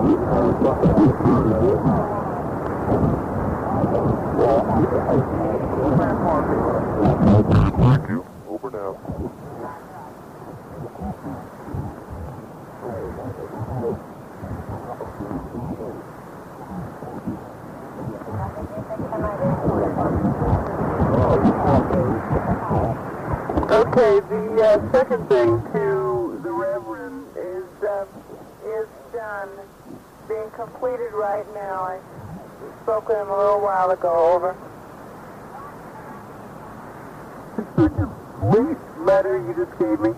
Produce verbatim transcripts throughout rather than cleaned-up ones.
Thank you. Over now. Okay, the uh, second thing to the Reverend is uh, is done, being completed right now. I spoke with him a little while ago. Over. The second late letter you just gave me.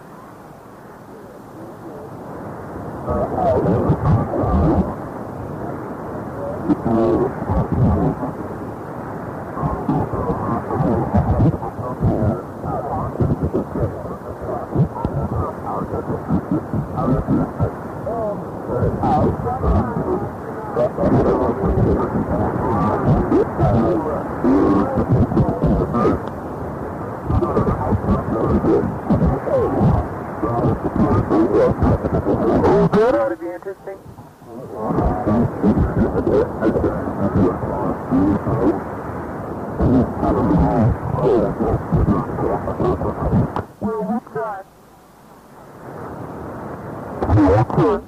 Oh, good. Ought to be interesting. Well, what's that? What's that?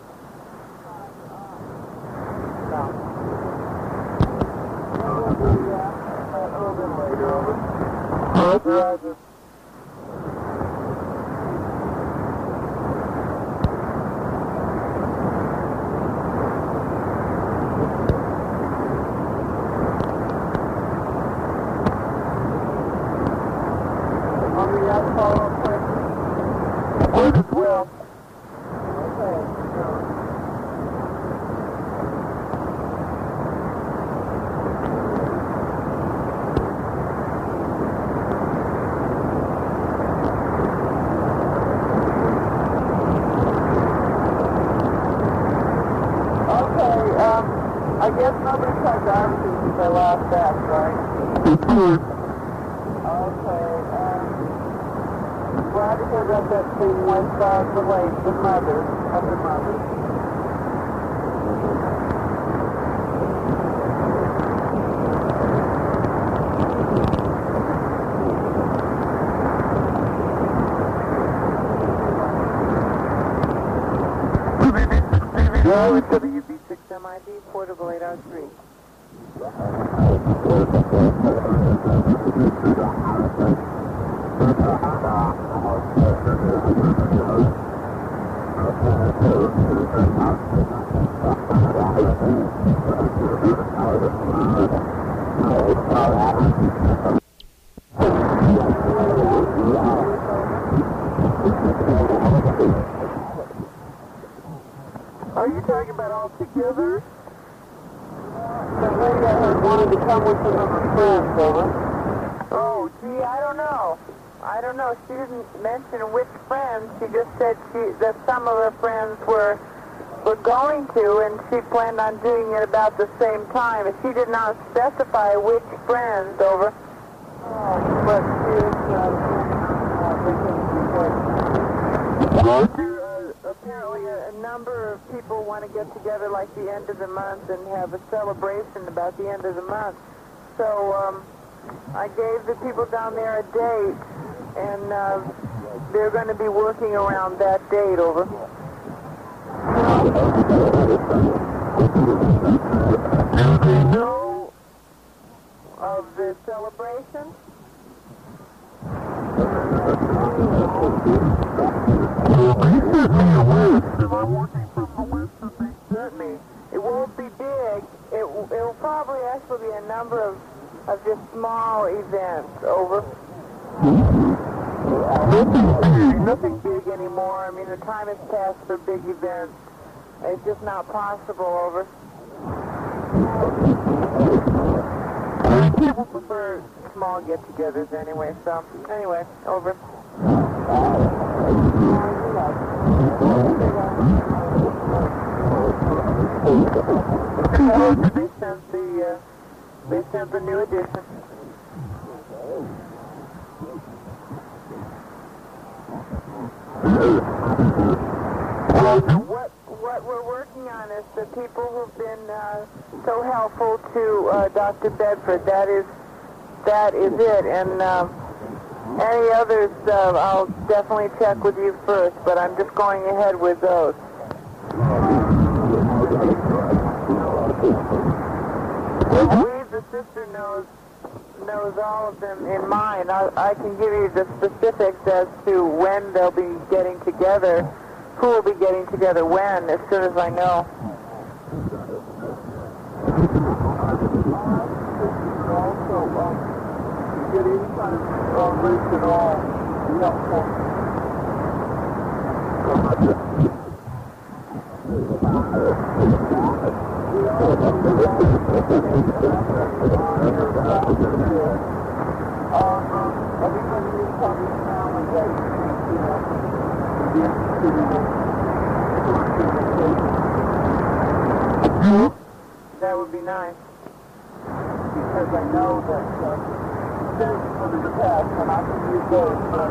Roger. Might as well. Okay, um, I guess nobody cut down since I last asked, right? Okay, um, glad to hear that that thing went uh, the late, the mother of the mother. Well, it's W B six M I D, portable eight R three. Are you talking about all together? The lady I heard wanted to come with some of her friends, over. Oh, gee, I don't know. I don't know. She didn't mention which friends. She just said she that some of her friends were were going to, and she planned on doing it about the same time. And she did not specify which friends, over. Oh, but she is, uh, uh, apparently a, a number of people want to get together like the end of the month and have a celebration about the end of the month. So um, I gave the people down there a date, and uh, they're going to be working around that date, over. Do they know of the celebration? Certainly. It won't be big. It, it will probably actually be a number of, of just small events, over. Nothing, nothing big anymore. I mean, the time has passed for big events. It's just not possible, over. People prefer small get-togethers anyway, so anyway, over. They sent the, uh, they sent the new edition. What, what what we're working on is the people who've been uh, so helpful to uh, Doctor Bedford. That is, that is it. And uh, any others, uh, I'll definitely check with you first. But I'm just going ahead with those. I believe the sister knows knows all of them in mind. I, I can give you the specifics as to when they'll be getting together, who will be getting together when, as soon as I know. That would be nice. Because I know that uh, there's for the test, and I can use those for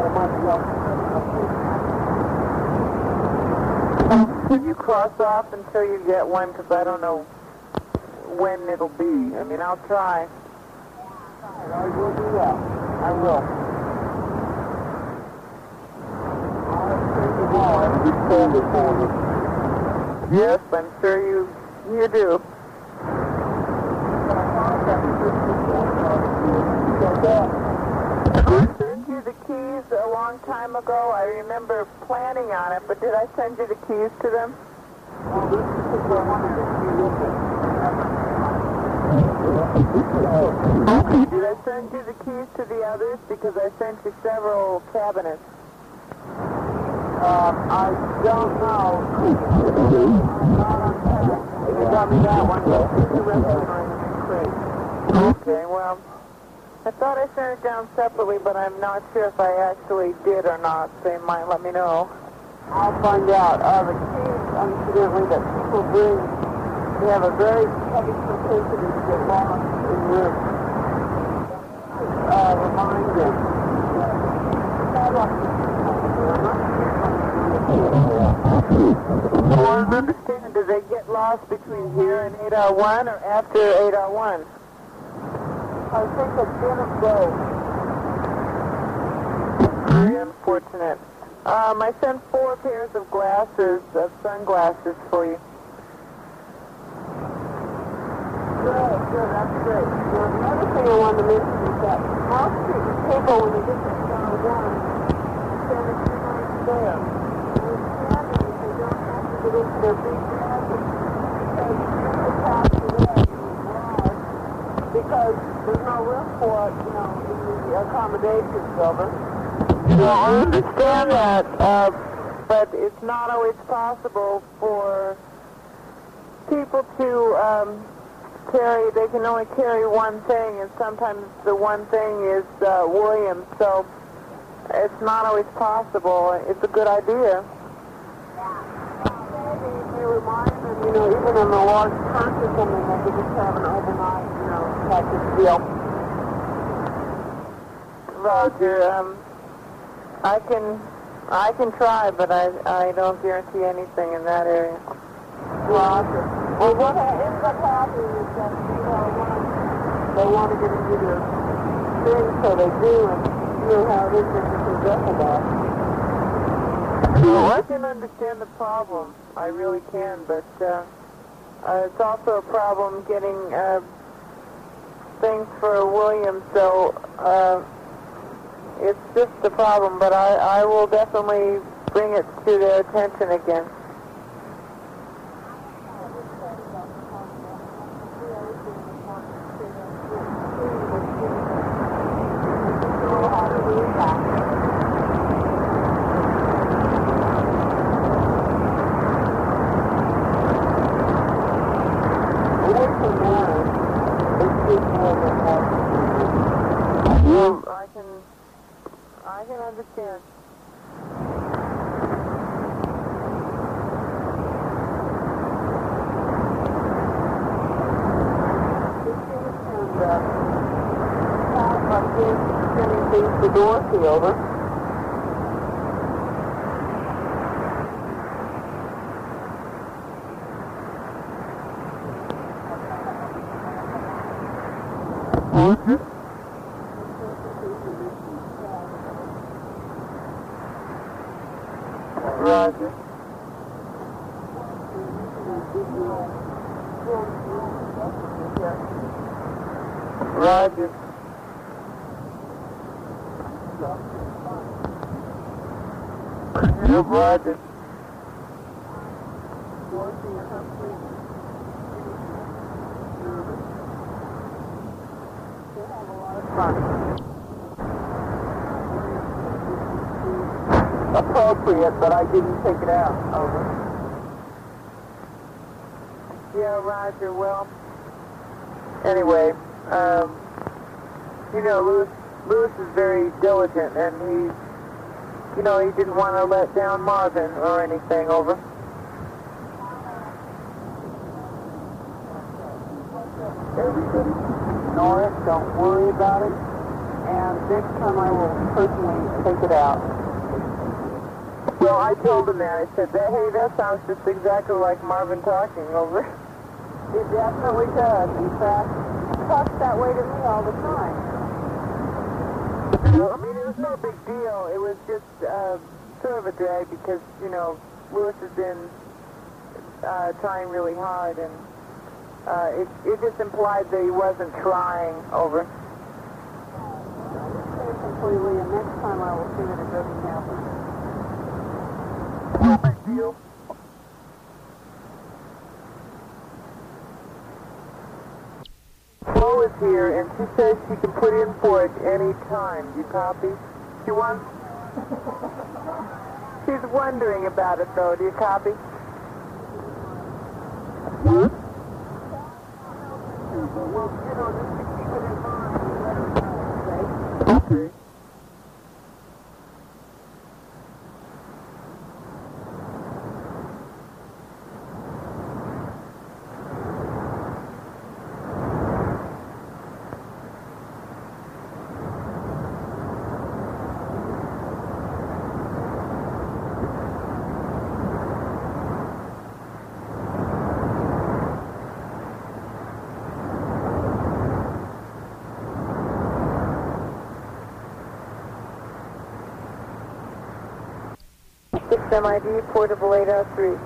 myself. You cross off until you get one, because I don't know when it'll be. I mean, I'll try. I will do that. I will. Yes, I'm sure you you do. I sent you the keys a long time ago. I remember planning on it, but did I send you the keys to them? Did I send you the keys to the others? Because I sent you several cabinets. Um, I don't know. You got me that one. The rest of them are in the crate. Okay, well, I thought I sent it down separately, but I'm not sure if I actually did or not, so you might let me know. I'll find out. Uh, the keys, incidentally, that people bring, they have a very heavy propensity to get lost in rooms. Uh, remind them. I want to understand, do they get lost between here and eight R one or after eight R one? I think a bit of both. Very unfortunate. Um, I sent four pairs of glasses, of sunglasses for you. Good, good, that's great. Now, the other thing I wanted to mention is that most people, when they get to eight R one, spend a few nights there. Get into their big glasses because people pass away because there's no room for it, you know, in the accommodations over. No, I understand that, uh, but it's not always possible for people to um, carry, they can only carry one thing, and sometimes the one thing is uh, Williams, so it's not always possible. It's a good idea. You remind them, you know, even in the large country, something that they just have an overnight, you know, type of deal. Roger, um, I can, I can try, but I, I don't guarantee anything in that area. Roger. Well, what ends up happening is that, you know, they want to get into their thing, so they do, and you know how it is when you possess about. Well, I can understand the problem. I really can, but uh, uh, it's also a problem getting uh, things for William, so uh, it's just a problem, but I, I will definitely bring it to their attention again. I can, I can understand. Sending things to Dorothy over. Roger. Roger. Roger. Yep, Roger. Appropriate, but I didn't take it out. Over. Yeah, Roger. Well, anyway, um, you know, Lewis, Lewis is very diligent, and he, you know, he didn't want to let down Marvin or anything. Over. Everybody ignore it. Don't worry about it. And next time I will personally take it out. Well, I told him that. I said, that, hey, that sounds just exactly like Marvin talking. Over. It definitely does. In fact, he talks that way to me all the time. I mean, it was no big deal. It was just uh, sort of a drag because, you know, Lewis has been uh, trying really hard, and uh, it, it just implied that he wasn't trying. Over. Completely, and next time I will see that it doesn't happen. No big deal. Flo is here, and she says she can put in for it any time. You copy? She wants... She's wondering about it, though. Do you copy? What? Well, you know, just to keep it in mind, let her know, okay? Okay. six M I D, portable eight oh three.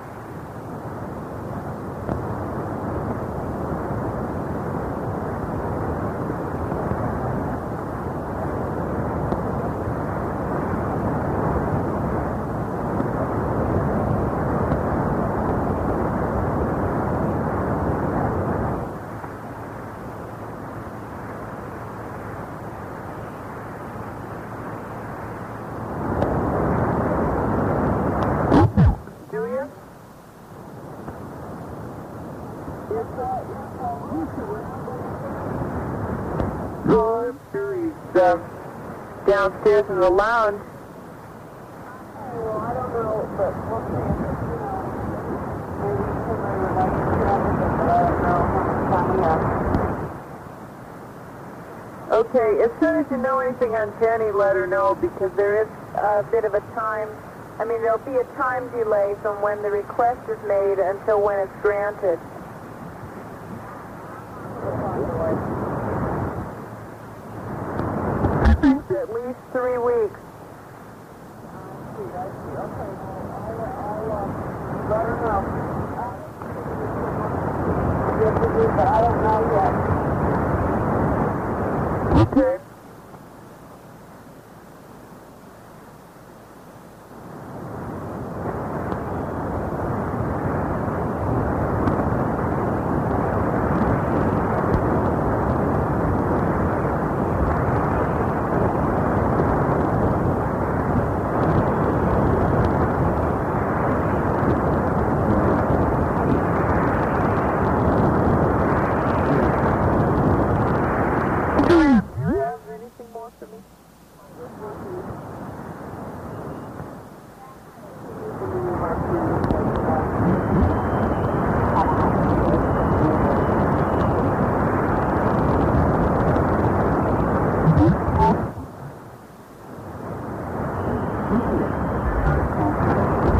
Oh, I'm sure he's uh, downstairs in the lounge. Well, I don't know, but we'll see. Maybe somebody would like to chat with him, but I don't know how much time we have. Okay, as soon as you know anything on Jenny, let her know, because there is a bit of a time, I mean, there'll be a time delay from when the request is made until when it's granted. At least three weeks. I see, I see. Okay, well, I'll, I'll uh, let her know. Yes, it is, but I don't know yet. Okay.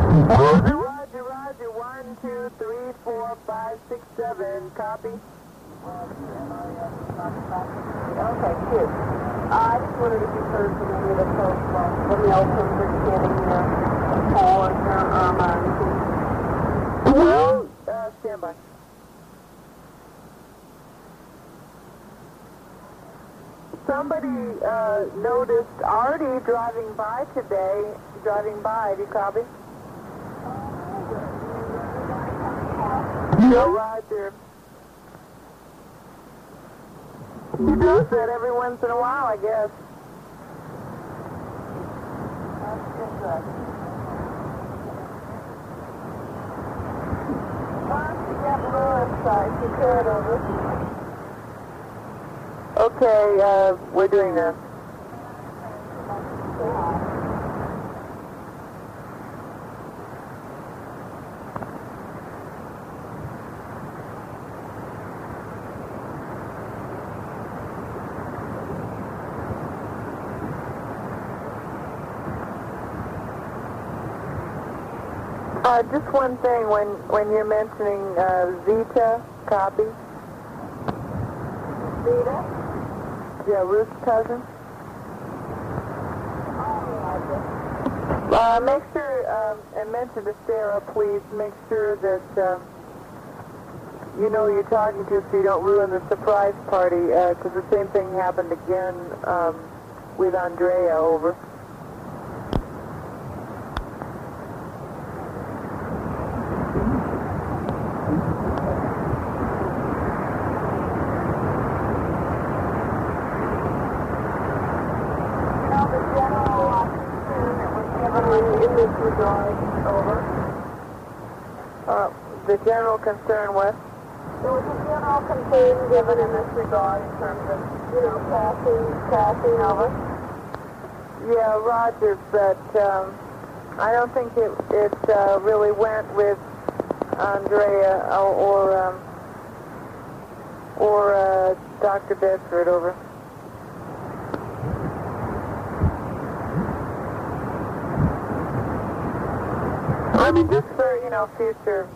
Roger, Roger, Roger. One, two, three, four, five, six, seven. Copy. Okay, cute. Uh, I just wondered if you heard from any of the folks from the Miltons or getting your Paul or Irma or anything. Well, uh, stand by. Somebody uh, noticed Artie driving by today. Driving by, do you copy? No, Roger. He does that every once in a while, I guess. That's interesting. Why don't you get Lewis, uh, if you could, over? Okay, uh, we're doing that. Uh, just one thing, when, when you're mentioning uh, Zeta, copy? Zeta? Yeah, Ruth's cousin. Uh, make sure, um, and mention to Sarah, please, make sure that um, you know who you're talking to so you don't ruin the surprise party, because the same thing happened again um, with Andrea, over. Uh, the general concern was? There was a general concern given in this regard in terms of, you know, passing, passing over. Yeah, Roger, but um, I don't think it, it uh, really went with Andrea or, or, um, or uh, Doctor Bedford, over. I mean, just for, you know, future.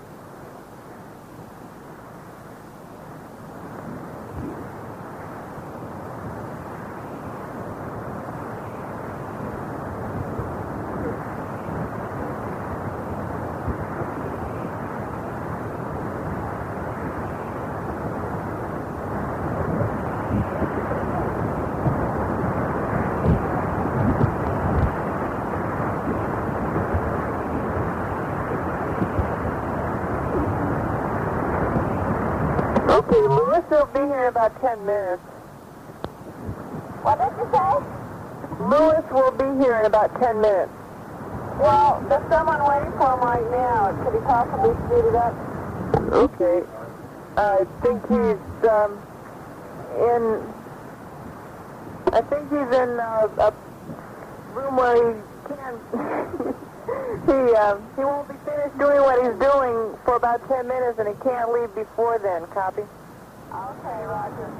Okay, Lewis will be here in about ten minutes. What did you say? Lewis will be here in about ten minutes. Well, there's someone waiting for him right now. Could he possibly speed it up? Okay. I think he's um, in... I think he's in uh, a room where he can... he, um, he won't be finished doing what he's doing for about ten minutes, and he can't leave before then. Copy? Okay, Roger.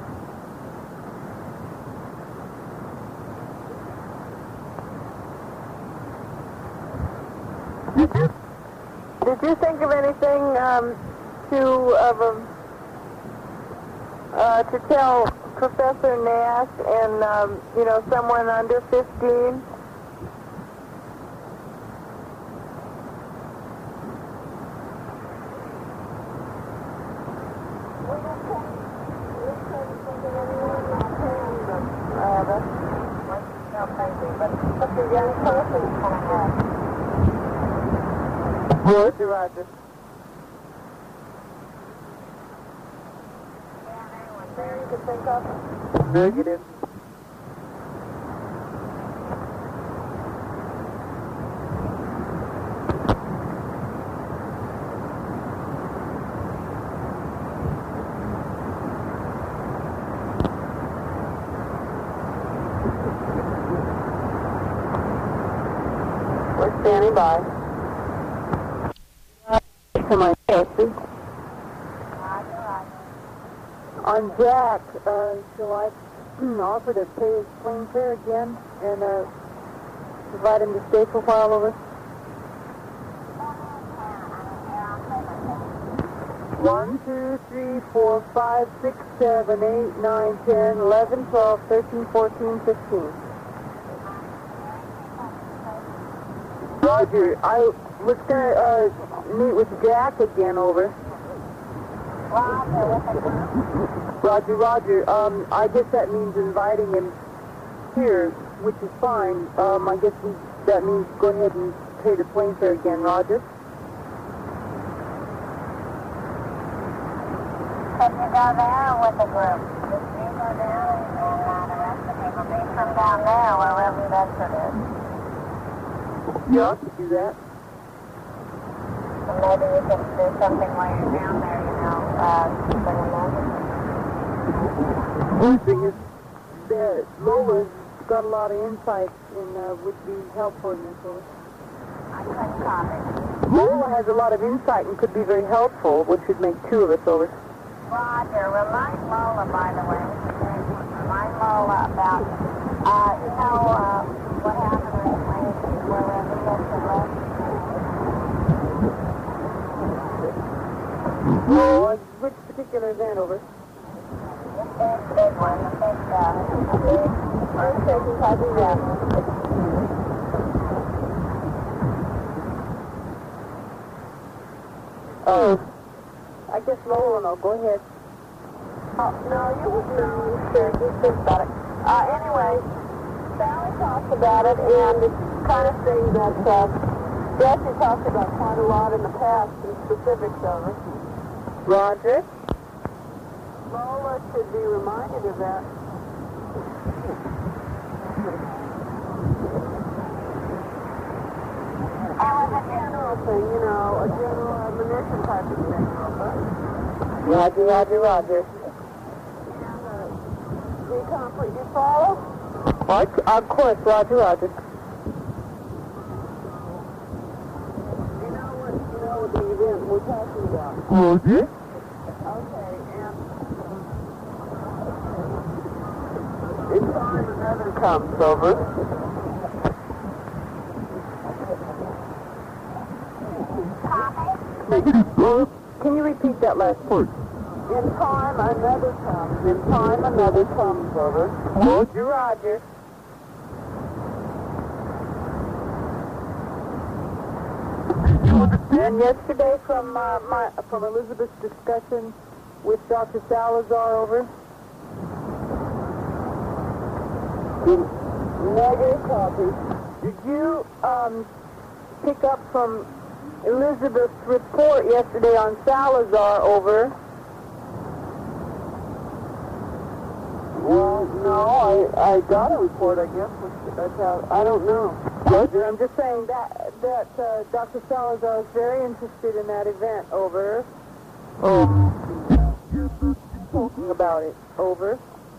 Did you, did you think of anything um, to of a, uh, to tell Professor Nash and um, you know, someone under fifteen? Uh, that's not crazy, but, but the young person is kind of Roger, Roger. there you could think of. Negative. We're standing by. To my taxi. On Jack, uh, shall I offer to pay his plane fare again and uh, provide him to stay for a while over? one, two, three, four, five, six, seven, eight, nine, ten, eleven, twelve, thirteen, fourteen, fifteen. Roger, I was going to uh, meet with Jack again, over. Roger, Roger. Um, I guess that means inviting him here, which is fine. Um, I guess we, that means go ahead and pay the plane fare again, Roger. Can you go there with the group? If you go down and uh, the rest of the people be from down there, wherever Bedford is. Yeah, I could do that. And maybe you can do something while you're down there, you know, uh, bring them over. One thing is that Lola's got a lot of insight and uh, would be helpful in this one. I couldn't copy. Lola has a lot of insight and could be very helpful, which would make two of us, over. Roger, remind Lola, by the way, remind Lola about, uh, you know, uh, what happened recently where we had left. Oh, which particular event, over? The big, big one, the big, uh, the big earthquake causing damage. Oh, I guess Lola will know. Go ahead. Oh, no, you was no, sure, you think about it. Uh, anyway, Sally talked about it, and it's the kind of thing that, uh, Jesse talked about quite a lot in the past, in specifics of it. Roger. Lola should be reminded of that. It was a general thing, you know, a general admonition type of thing. Roger, Roger, Roger. Do you complete, you follow? What? Of course, Roger, Roger. You know what, you know what the event we're talking about? Roger. Okay, and it's time another comes over. Well, can you repeat that last part? In time another comes. In time another comes over. Roger, Roger. And yesterday from uh, my from Elizabeth's discussion with Doctor Salazar, over. Negative copy. Did you um, pick up from Elizabeth's report yesterday on Salazar, over? Well, no, I, I got a report, I guess. Which, that's how, I don't know. Roger, I'm just saying that that uh, Doctor Salazar is very interested in that event, over. Oh. Talking about it, over.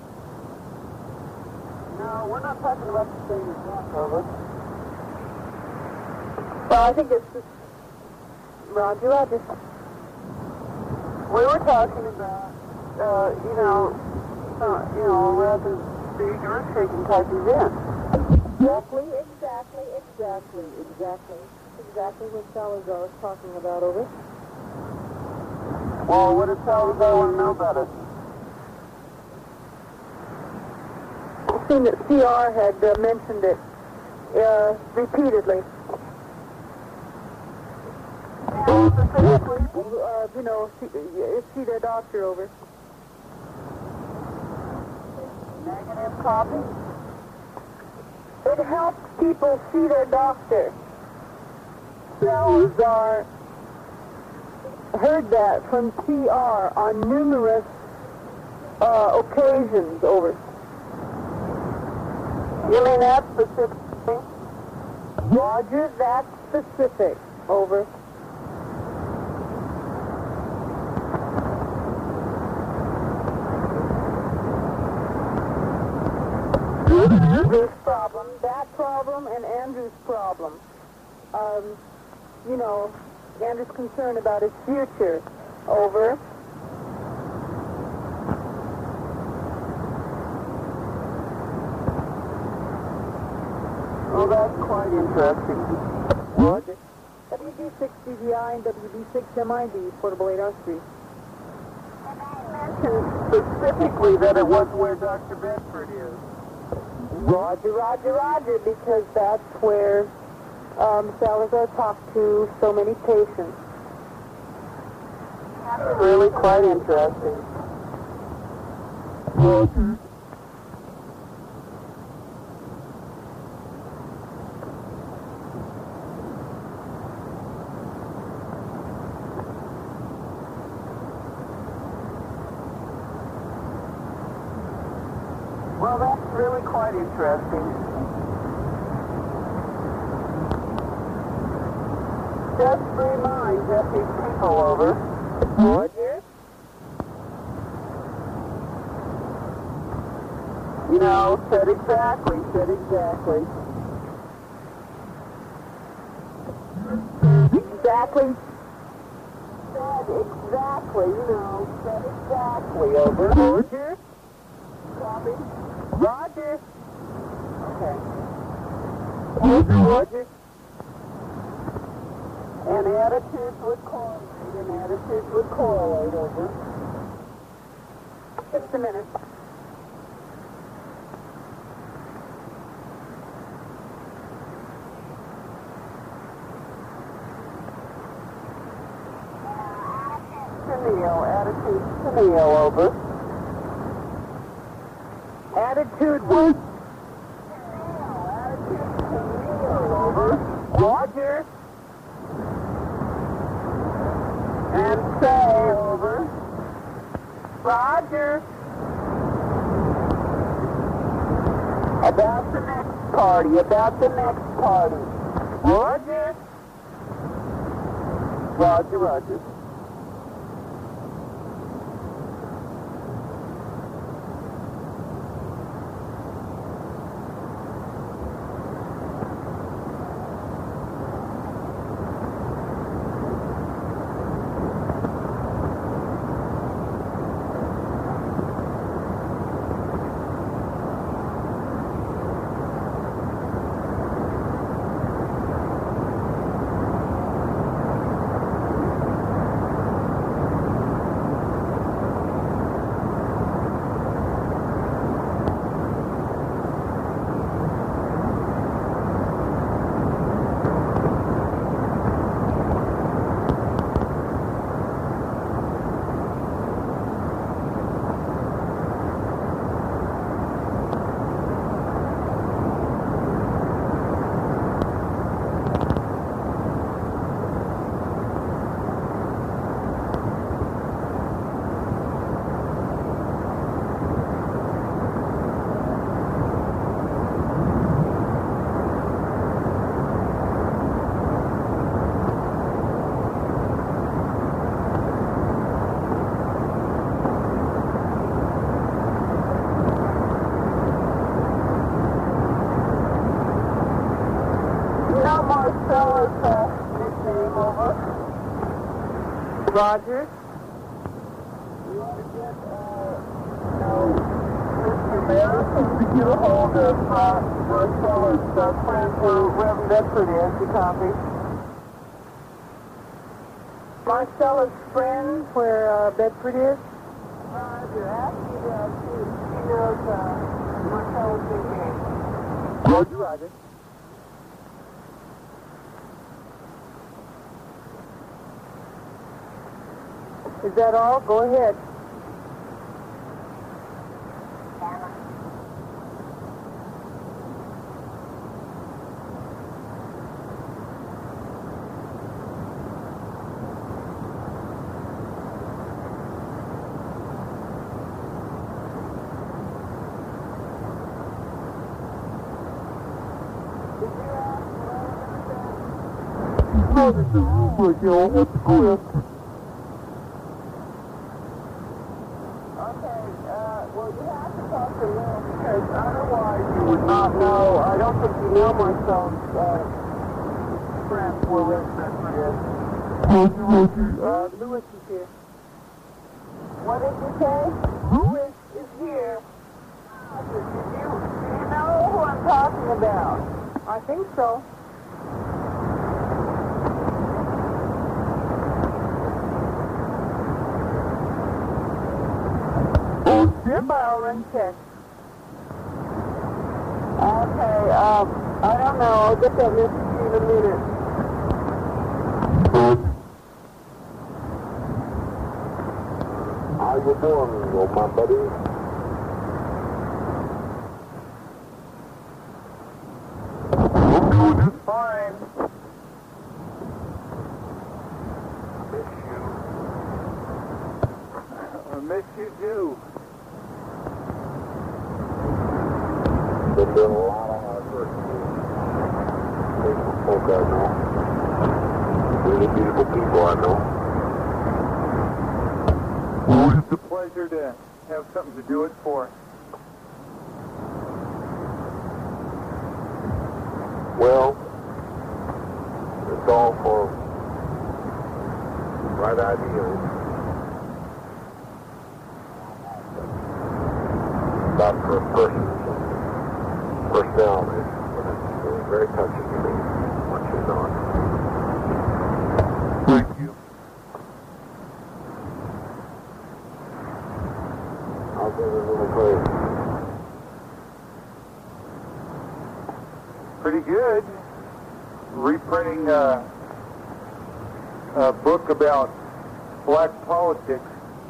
No, we're not talking about the same event, over. Well, I think it's just Roger, Roger. We were talking about, uh, you know, uh, you know, a rather big earth-shaking type event. Exactly, exactly, exactly, exactly, exactly what Salazar was talking about, over. Well, what does Salazar want to know about it? I've seen that C R had uh, mentioned it uh, repeatedly. Uh, you know, see, see their doctor, over. Negative copy. It helps people see their doctor. Salazar heard that from C R on numerous uh, occasions, over. You mean that specific thing? Roger, that's specific, over. This problem, that problem, and Andrew's problem. Um, you know, Andrew's concerned about his future, over. Oh, that's quite interesting. Roger. W D six D V I and W D six M I D, portable eight R three. mention specifically that it was where Doctor Bedford is. Roger, Roger, Roger, because that's where um, Salazar talked to so many patients. That's really quite interesting. Roger. Well, that's really quite interesting. Just remind that these people over. Roger. You know, said exactly, said exactly. Exactly. Said exactly, you know, said exactly over. Roger. Copy? Roger. Okay. Roger. And attitudes would correlate, and attitudes would correlate over. Just a minute. To Neil, attitudes to Neil over. Attitude was Attitudes to Neil over. Roger. And say over. Roger. About the next party, about the next party. Roger. Roger, Roger. Roger. You want to get, uh, you know, Mister Mayor to get a hold of, uh, Marcella's, uh, friend where Reverend Bedford is, you copy? Marcella's friend, where uh, Bedford is. Roger, ask you that, too. She knows, uh, Marcella's big game. Roger, Roger. Is that all? Go ahead. Not in the room right now. What's going on? Okay, uh, well, you have to talk to Lil because otherwise you would not know. I don't think you know Marcel's, uh, friends where Reverend Bedford is. Roger, Roger. Uh, Lewis is here. What did you say? Lewis is here. Did you, do you know who I'm talking about? I think so. Stand by, I'll run check. Okay, um, I don't know. I'll get that message in a minute. How you doing, old my buddy? I'm doing just fine. I miss you too. Been doing a lot of hard work. Beautiful folk I know. Really beautiful people I know. Well, it's a pleasure to have something to do it for. Well, it's all for right ideals. About for a person's personality. But it's really very touching to me, once you know it. Thank you. How's everything really crazy? Pretty good. Reprinting uh, a book about black politics.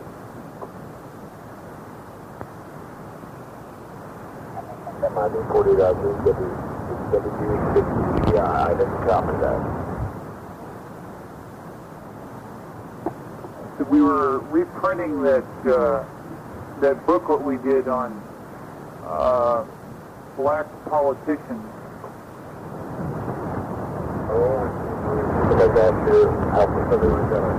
That might be forty W W sixty. Yeah, I didn't copy that. So we were reprinting that uh, that booklet we did on uh, black politicians. Oh, but I got your outfit for the return.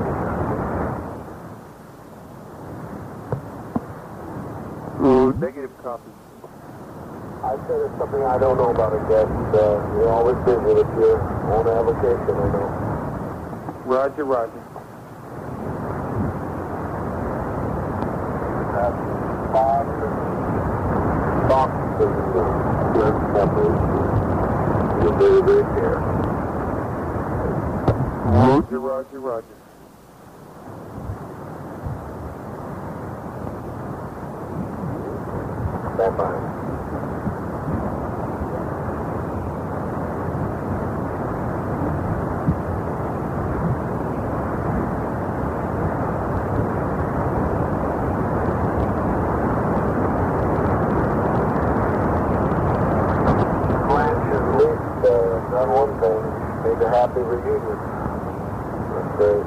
Negative copy. I said it's something I don't know about it, Jeff. Uh, you're always busy with your own avocation, I know. Roger, Roger. Have five boxes of good peppers. You're very, very care. Roger, Roger, Roger. Stand by. Done one thing, made a happy reunion. That's very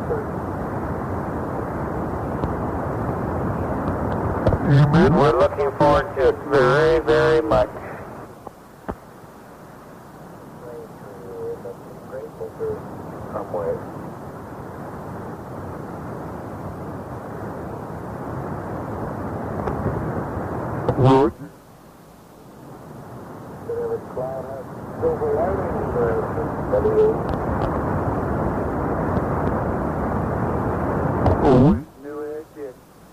certain. We're looking forward to it very, very much. Grateful for some way. Roger. But every cloud has silver lining. W. Always knew it did.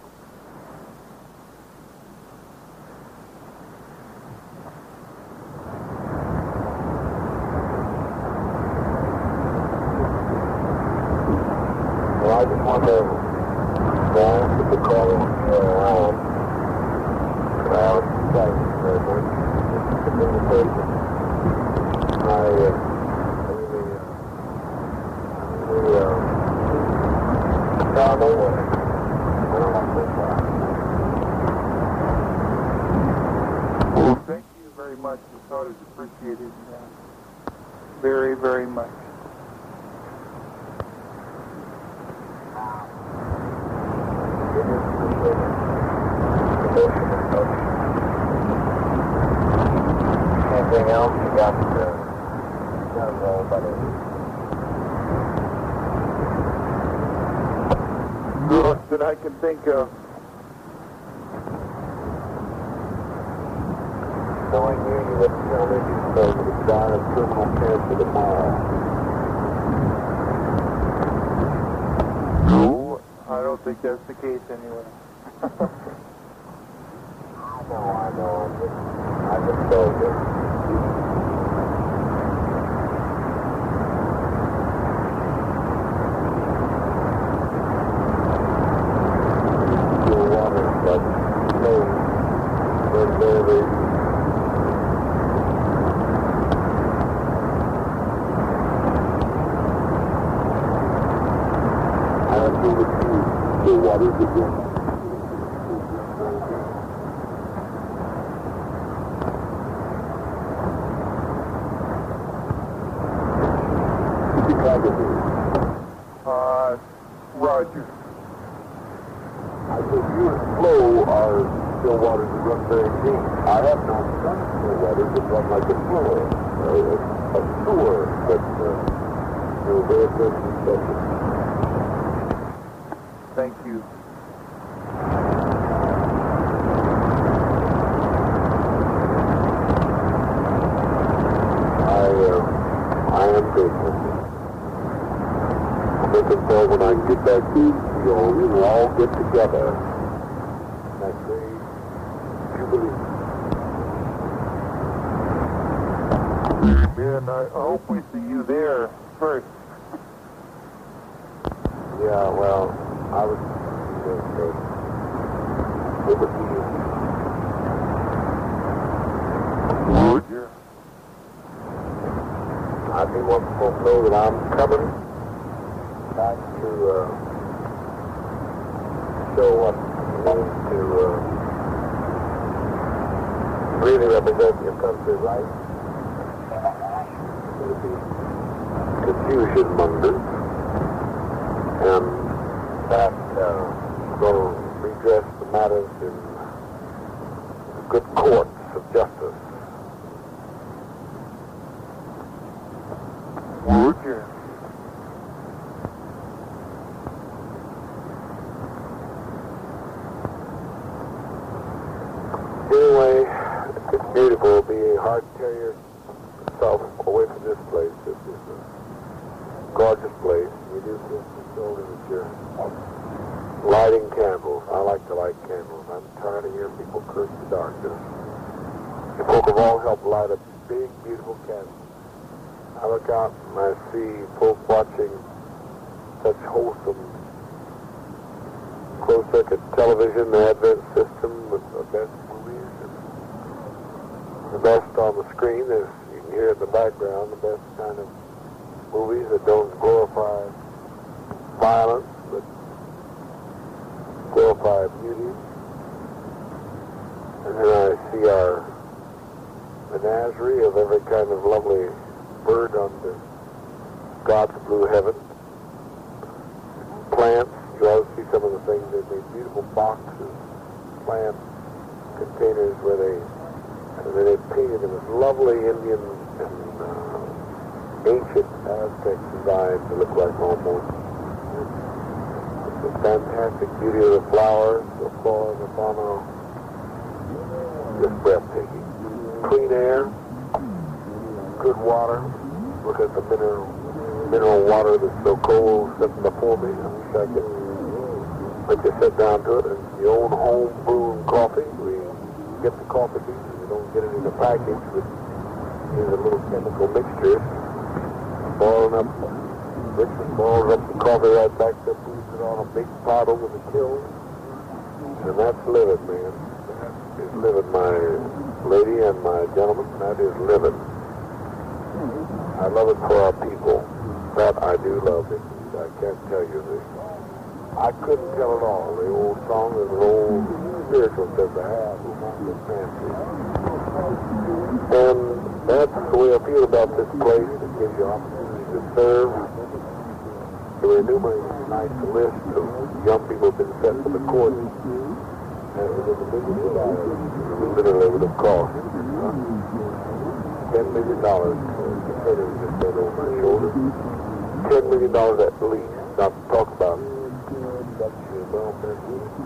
Well, I just wanted to ask if the call was around. I was excited very much. The communication. I, uh, really, uh, really, uh, found a way. I don't like this one. Well, thank you very much. The thought is appreciated. Uh, very, very much. It is appreciated. Emotion is touch. Anything else you got to do? Not know about it. Not that I can think of. Knowing you, you would tell me you so you would die of terminal cancer tomorrow. No, I don't think that's the case anyway. I know, I know. I'm just, I just told you. Your water, but no. until the few still waters again. Uh, Roger. I think you and Flo are still waters that run very deep. I have known some still waters that run like a flow, uh, a, a sewer, but uh, they were very good and special. Thank you. I, uh, I am grateful. I'm looking forward when I get back to you know, we will all get together. That great jubilee. And I hope we see you there first. Yeah, well, I was thinking it would be Would you? I think once folks know that I'm coming back to uh, show what it means to uh, really represent your country right. There'll be confusion mongers, and that uh, will redress the matters in good courts of justice. Would you? Anyway, it's beautiful to be hard to tear yourself away from this place. This is a gorgeous place. You do feel fulfilled that you're lighting candles. I like to light candles. I'm tired of hearing people curse the darkness. You folk have all helped light a big, beautiful candle. I look out and I see folk watching such wholesome closed-circuit television, the Advent system with the best movies, and the best on the screen, as you can hear in the background, the best kind of movies that don't glorify violence, but glorify beauty. And then I see our menagerie of every kind of lovely bird under God's blue heaven. Plants, you ought to see some of the things. They made beautiful boxes, plant containers where they, and then they painted them with lovely Indian and uh, ancient Aztec design to look like almost. The fantastic beauty of the flowers, the flora, the fauna, just breathtaking. Clean air, good water. Look at the mineral mineral water that's so cold sitting before me. I wish I could let you sit down to it. And your own home brewing coffee. We get the coffee beans. We don't get it in a package with these little chemical mixtures. Boiling up, Richard boils up the coffee right back there, puts it on a big pot over the kiln. And that's living, man. That is living, my lady and my gentleman. That is living. I love it for our people. That I do love it. I can't tell you this. I couldn't tell it all. The old song is an old spiritual says the have will not get fancy. And that's the way I feel about this place. It gives you opportunity to serve. There were enumerated tonight the list of young people who have been sent to the court. And it was a million dollars. Literally would have cost. Ten million dollars. It was just dead over my shoulder. Ten million dollars at least. Not to talk about sexual welfare.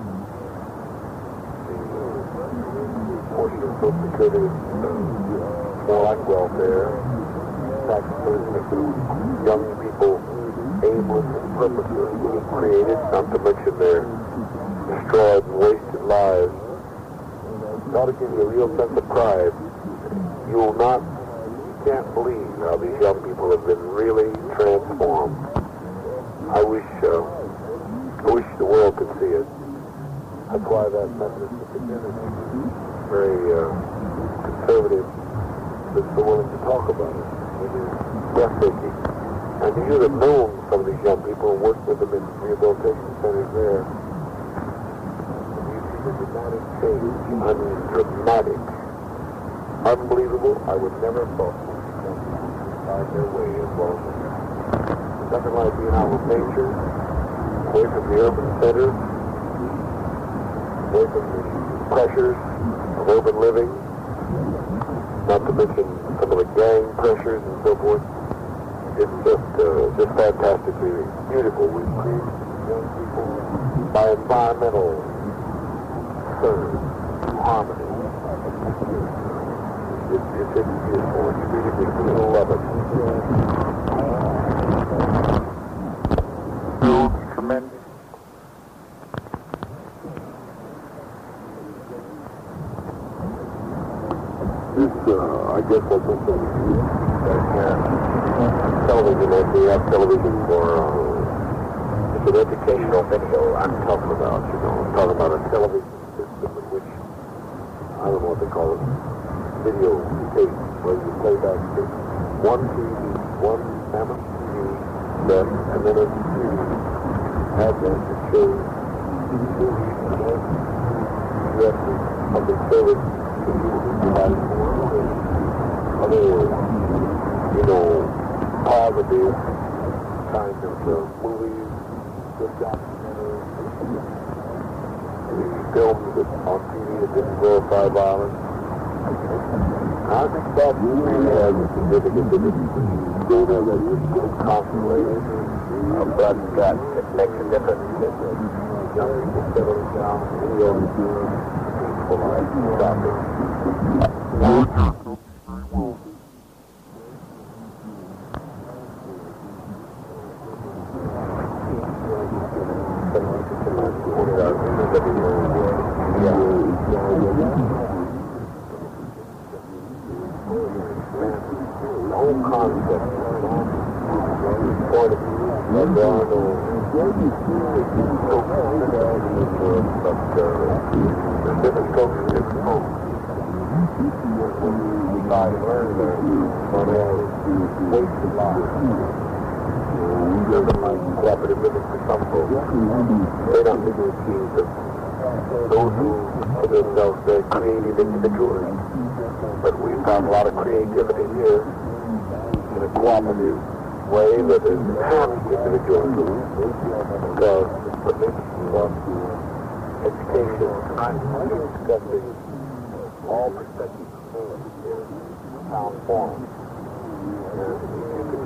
The portion of Social Security is more like welfare. Tax benefits of young people, aimless and purposeless, being created, not to mention their destroyed and wasted lives. It ought to give you a real sense of pride. You will not can't believe how these young people have been really transformed. I wish, uh, I wish the world could see it. That's why that Methodist community is very uh, conservative, but so willing to talk about it. It is breathtaking. And you have known some of these young people and work with them in rehabilitation centers there. And you see the dramatic change. I mean, dramatic. Unbelievable. I would never have thought they would find their way as well as they have. Nothing like being out with nature, away from the urban center, away from the pressures of urban living, not to mention some of the gang pressures and so forth. It's just, uh, just fantastically beautiful. We've created young people by environmental surge, harmony. It's, it's, it's beautiful. It's really, you'll love it. Tremendous. This, uh, I guess that's what they do. Television, as we have television for, uh, it's an educational video I'm talking about, you know. I'm talking about a television system in which, I don't know what they call it, video tape, where you play back one T V, one mammoth T V set, and then a T V advent that shows movies and then you have the public service that you will be provided for other, you know, positive kind of uh, movies, good documentaries, these films that on T V that didn't glorify violence. I think that really has a significance in it. Go there that you still constantly, uh, but that it makes a difference in the young people settling down in the old peaceful life, stopping. The whole concept, point of view, that there are no but there's different strokes for different folks. When you decide to learn there, one has wasted lives. Living like cooperative living for some folks. They're not legal teams of those who for themselves they're creative individuals. But we found a lot of creativity here in a cooperative way that is half individualism. Because the mission of education, I'm discussing all perspectives of food in sound form. And you can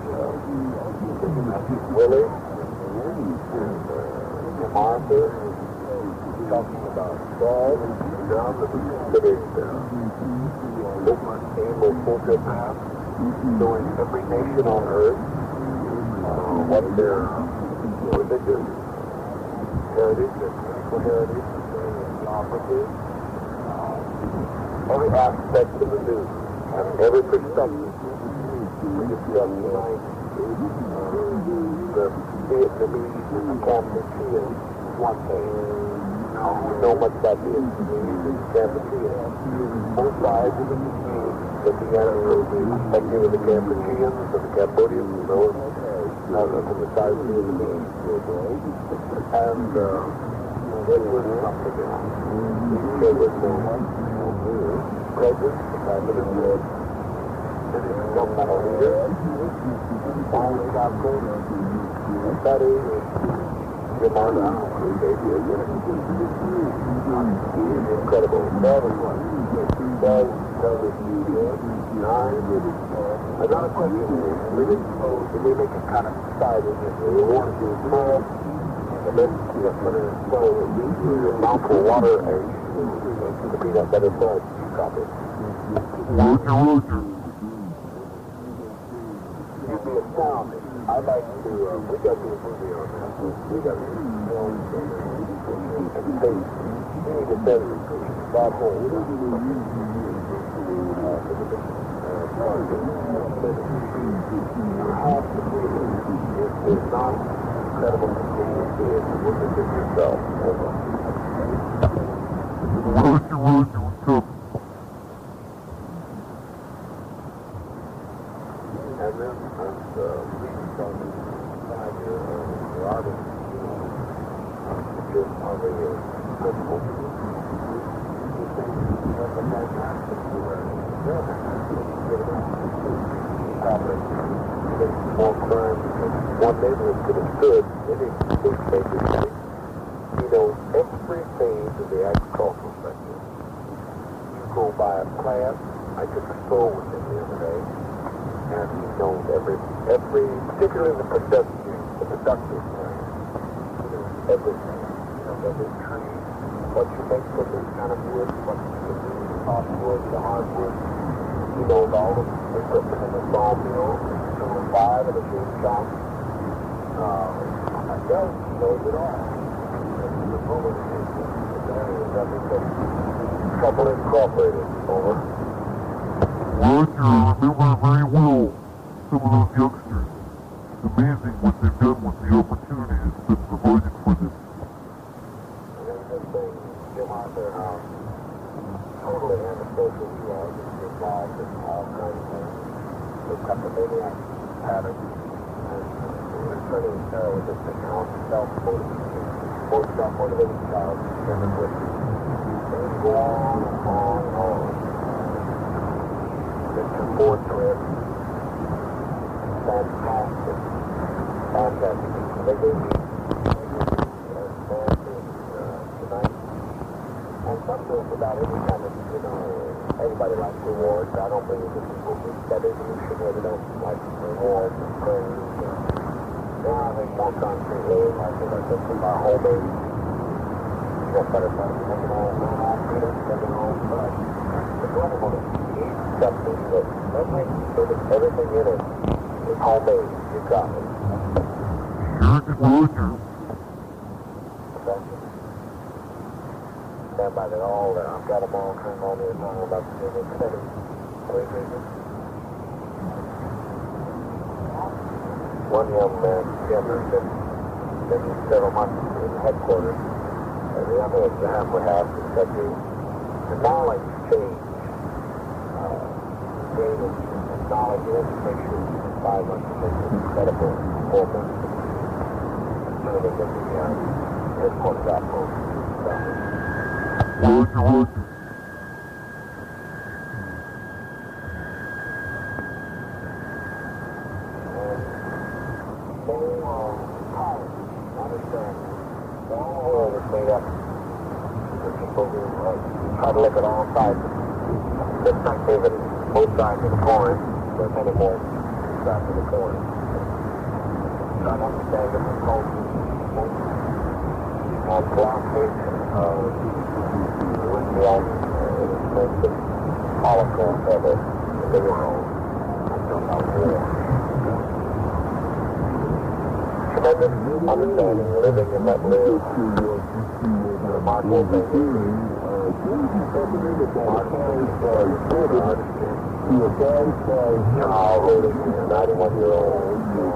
see uh, Willie and uh, Jim Arthur talking about God down to the considered movement aim of full path, showing every nation on earth uh, what their religious heritage and political heritage and offices, uh, every aspect of the news and every perspective. We discussed tonight uh, the Vietnamese and the Kampucheans one thing. Now, we know much about the Vietnamese and Kampuchea. Both sides of the dispute looking at it from the perspective of the Kampucheans and the Cambodians and those uh, from the side of the Vietnamese. And uh, it was something else. There was no presence, the fact that it was citizen governmental leader. Finally got cold. Study. Jim Arthur, who gave you a incredible. That is what does tell us you nine. Another question is, we didn't suppose that we make it kind of decided that we want to do more, and then you know, put it in so a mouthful of water and the peanut butter fudge copy. You'd be astounded. I'd like to, uh, we got to do a movie on that. We got to do film and tape. We need to send Bob Holt. Half the movie is not incredible to see it. Look at it yourself. And then, as uh, we started, part of, you know, just of a principle. That's a fantastic where probably more crime than one neighborhood could have stood in a big major city. He knows every phase of the agricultural sector. You go by a plant. I took a stroll with him the other day, and he knows every, every, particularly the productive, the productive plant. He knows everything. He knows every tree, what you make from this kind of wood, what you can do, the softwood, the hardwood. He knows all the equipment in the sawmill, the five and the machine shop. Uh, I guess he knows it all. And the moment he is there is nothing but trouble incorporated. Over. Roger, I remember very well some of those youngsters. It's amazing what they've done with the opportunity that's been provided for them. And then this thing, Jim Arthur, how totally antisocial he was, involved in all kinds of things. The kleptomaniac pattern. And he was turning his tail with this thing out, self-motivated, both self-motivated child, Kevin Whitney. And he go on and on and on. Mister Ford trip. Fantastic. Fantastic. They gave me dancing tonight. And something without any kind of, you know, everybody likes rewards. I don't believe in people with that evolution where they don't like rewards and praise. And I think more concretely, I think I think about homemade, you know, butterflies, making all own all freedom, making all own blood. It's wonderful to eat something that everything, everything in it is homemade. You got it. Sure is Roger. Stand by that all there. I've got them all turned on here talking about the Jimmy City. One young man, Jim, has been, been several months in headquarters. And the other is the halfway house in Kentucky. The knowledge change. Uh, gain of knowledge and information in five months is incredible performance. Certainly that the uh, headquarters outpost. Roger, Roger. Made up for people who uh, try to look at all sides. It's not even both sides of the coin, but many more sides of the coin. Try to understand different cultures, and philosophy, uh, with the expensive holocaust of it in the world. I don't know war. Tremendous understanding, living in that live. Remarkable thing is, Charles Rodin, ninety-one-year-old,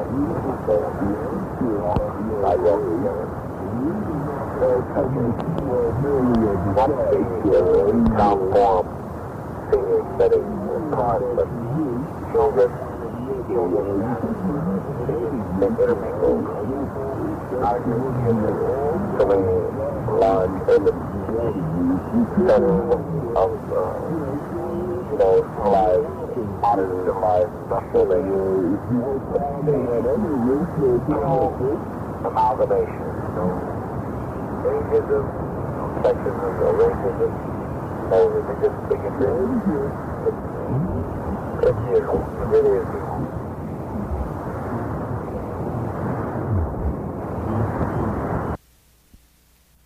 I guess together. Very touching. Not the town forum singing, setting apart, but children, children, they intermingle. So many large urban centers of, uh, you know, civilized, modern civilized industrial nations. You know, amalgamation, you know, racism, sexism, or racism, no religious bigotry. It's, it's evil. It really is evil.